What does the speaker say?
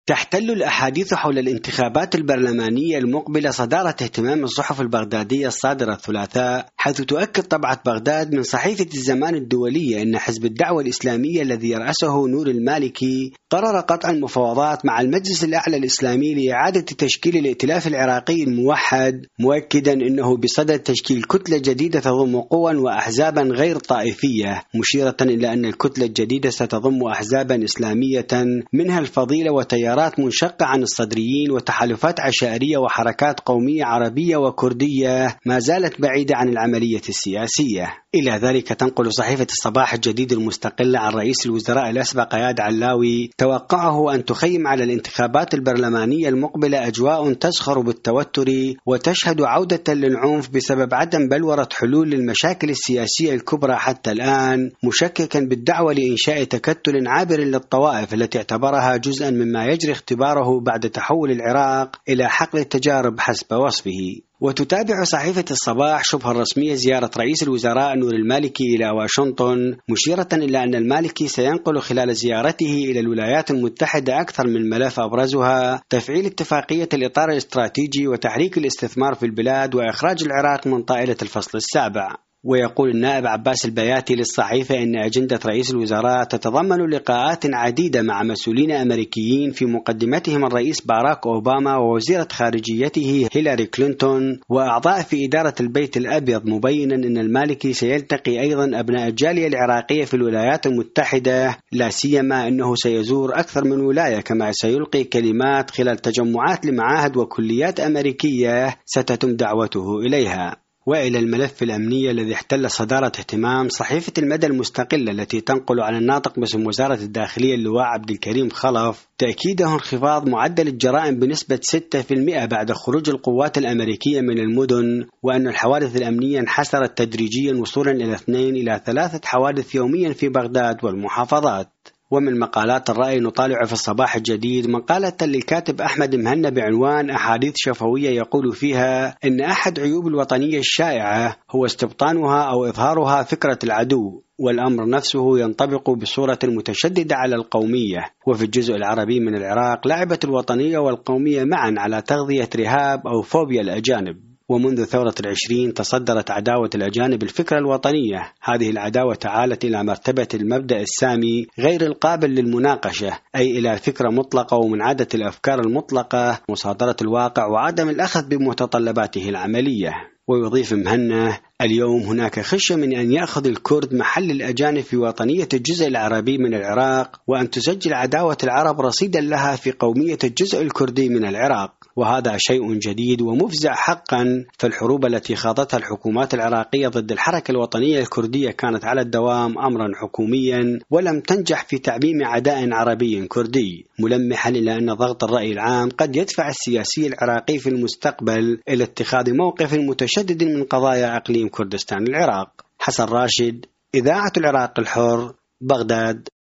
تحتل الأحاديث حول الانتخابات البرلمانية المقبلة صدارة اهتمام الصحف البغدادية الصادرة الثلاثاء، حيث تؤكد طبعة بغداد من صحيفة الزمان الدولية أن حزب الدعوة الإسلامية الذي يرأسه نور المالكي قرر قطع المفاوضات مع المجلس الأعلى الإسلامي لإعادة تشكيل الائتلاف العراقي الموحد، مؤكدا أنه بصدد تشكيل كتلة جديدة تضم قوى وأحزابا غير طائفية، مشيرة إلى أن الكتلة الجديدة ستضم أحزابا إسلامية منها الفضيلة وتيارات منشقة عن الصدريين وتحالفات عشائرية وحركات قومية عربية وكردية ما زالت بعيدة عن العملية السياسية. إلى ذلك تنقل صحيفة الصباح الجديد المستقلة عن رئيس الوزراء الأسبق اياد علاوي توقعه أن تخيم على الانتخابات البرلمانية المقبلة أجواء تزخر بالتوتر وتشهد عودة للعنف بسبب عدم بلورة حلول للمشاكل السياسية الكبرى حتى الآن، مشككا بالدعوة لإنشاء تكتل عابر للطوائف التي اعتبرها جزءا مما يجري اختباره بعد تحول العراق إلى حقل التجارب حسب وصفه. وتتابع صحيفة الصباح شبه الرسمية زيارة رئيس الوزراء نور المالكي إلى واشنطن، مشيرة إلى أن المالكي سينقل خلال زيارته إلى الولايات المتحدة أكثر من ملف أبرزها تفعيل اتفاقية الإطار الاستراتيجي وتحريك الاستثمار في البلاد وإخراج العراق من طائلة الفصل السابع. ويقول النائب عباس البياتي للصحيفة إن أجندة رئيس الوزراء تتضمن لقاءات عديدة مع مسؤولين أمريكيين في مقدمتهم الرئيس باراك أوباما ووزيرة خارجيته هيلاري كلينتون وأعضاء في إدارة البيت الأبيض، مبينا أن المالكي سيلتقي أيضا أبناء الجالية العراقية في الولايات المتحدة، لا سيما أنه سيزور أكثر من ولاية، كما سيلقي كلمات خلال تجمعات لمعاهد وكليات أمريكية ستتم دعوته إليها. وإلى الملف الأمني الذي احتل صدارة اهتمام صحيفة المدى المستقلة التي تنقل عن الناطق باسم وزارة الداخلية اللواء عبد الكريم خلف تأكيده انخفاض معدل الجرائم بنسبة 6% بعد خروج القوات الأمريكية من المدن، وأن الحوادث الأمنية انحسرت تدريجيا وصولا إلى 2 إلى 3 حوادث يوميا في بغداد والمحافظات. ومن مقالات الرأي نطالع في الصباح الجديد مقالة للكاتب أحمد مهنا بعنوان أحاديث شفوية يقول فيها إن أحد عيوب الوطنية الشائعة هو استبطانها أو إظهارها فكرة العدو، والأمر نفسه ينطبق بصورة متشددة على القومية. وفي الجزء العربي من العراق لعبت الوطنية والقومية معا على تغذية رهاب أو فوبيا الأجانب. ومنذ ثورة 20 تصدرت عداوة الأجانب الفكرة الوطنية، هذه العداوة تعالت إلى مرتبة المبدأ السامي غير القابل للمناقشة، أي إلى فكرة مطلقة ومنعدة الأفكار المطلقة، مصادرة الواقع وعدم الأخذ بمتطلباته العملية. ويضيف مهنا: اليوم هناك خشية من أن يأخذ الكرد محل الأجانب في وطنية الجزء العربي من العراق، وأن تسجل عداوة العرب رصيدا لها في قومية الجزء الكردي من العراق، وهذا شيء جديد ومفزع حقا. فالحروب التي خاضتها الحكومات العراقية ضد الحركة الوطنية الكردية كانت على الدوام أمرا حكوميا ولم تنجح في تعميم عداء عربي كردي، ملمحا إلى أن ضغط الرأي العام قد يدفع السياسي العراقي في المستقبل إلى اتخاذ موقف متشدد من قضايا أقليم كردستان العراق. حسن راشد، إذاعة العراق الحر، بغداد.